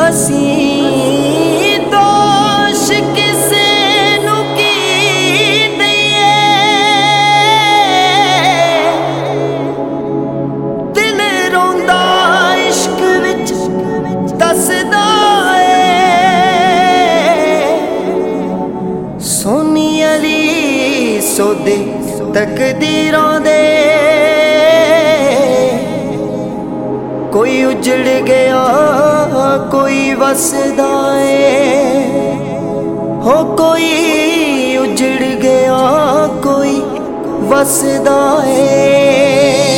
ਅਸੀਂ ਦੋਸ਼ ਕਿਸੇ ਨੂੰ ਕੀ ਦਈਏ, ਦਿਲ ਰੋਂਦਾ ਇਸ਼ਕ ਵਿੱਚ ਦੱਸਦਾ ਸੋਨੀ ਅਲੀ ਸੋਦੇ ਤਕਦੀਰਾਂ ਦੇ। ਕੋਈ ਉਜੜ ਗਿਆ ਕੋਈ ਵਸਦਾ ਏ, ਹੋ ਕੋਈ ਉਜੜ ਗਿਆ ਕੋਈ ਵਸਦਾ ਏ।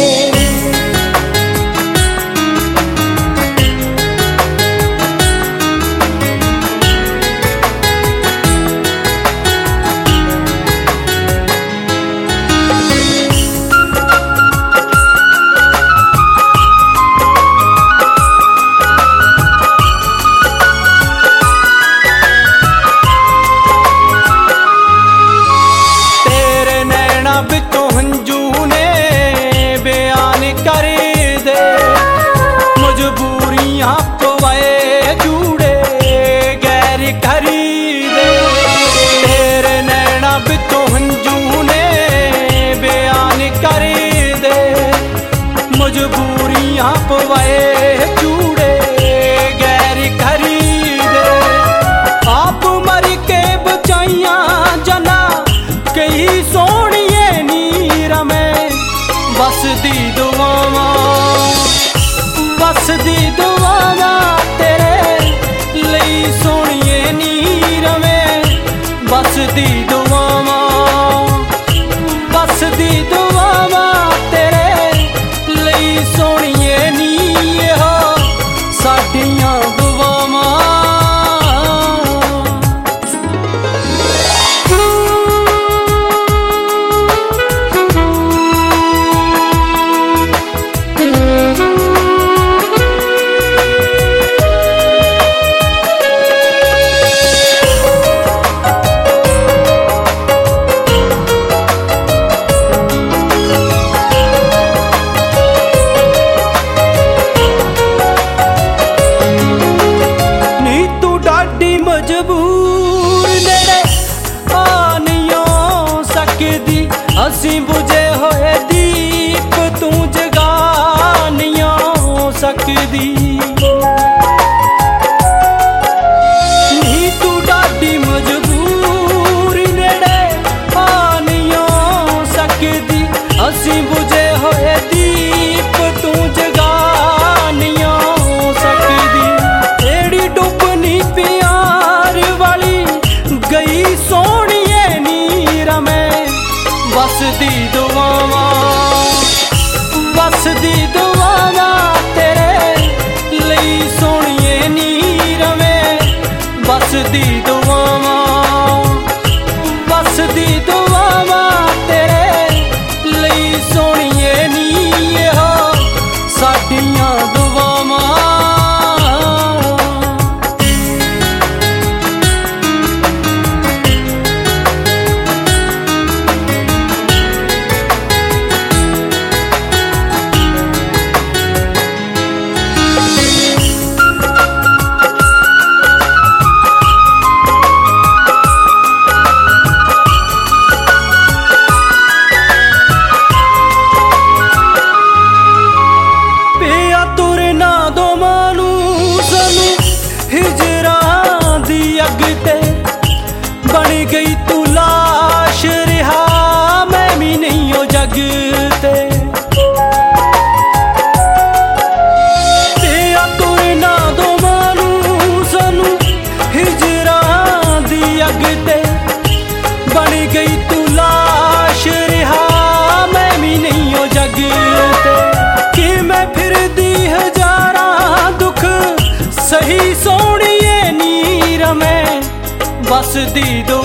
मजबूरियां पवाए चूड़े गैर खरीदे, आप मर के बचाइया जना कई सोहणिए नीर में। बस दी दुआवां तेरे लई सोहणिए नीर में। बस दी दुआवां तेरे लई सोहणिए नी हो साडियां दुआवां। मजबूर नेड़े आ नहीं हो सकदी, असीं बुझे होए दीप तू जगा नहीं हो सकदी। नी तू डाडी मजबूर नेड़े आ नहीं हो सकदी, असीं बुझे होए दीप तू जगा नहीं हो सकदी। एड़ी डुबनी पिया गई सोहणिए नीर में। बस दी दुआवां तेरे लई सोहणिए नीर में। बस दी दुआवां तेरे लई सोहणिए नी हो साडियां दुआवां। बन गई तू लाश रिहा मैं भी नहीं हो जग ते। तेरा तुरना दो मानू सानू हिजरा दी अग ते। बन गई तू लाश रिहा मैं भी नहीं हो जग ते। कि मैं फिर दी हजारा दुख सही सोहणिए नीर में। बस दी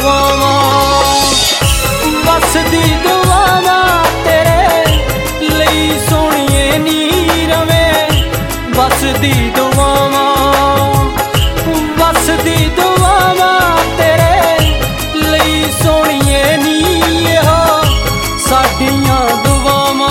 दुआवां तेरे लई सोहणिए नीर में। बस दी दुआवां तेरे लई सोहणिए नी हो साडियां दुआवां।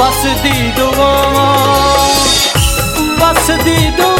ਵਸਦੀ ਦੁਆਵਾਂ ਵਸਦੀ ਦੁਆਵਾਂ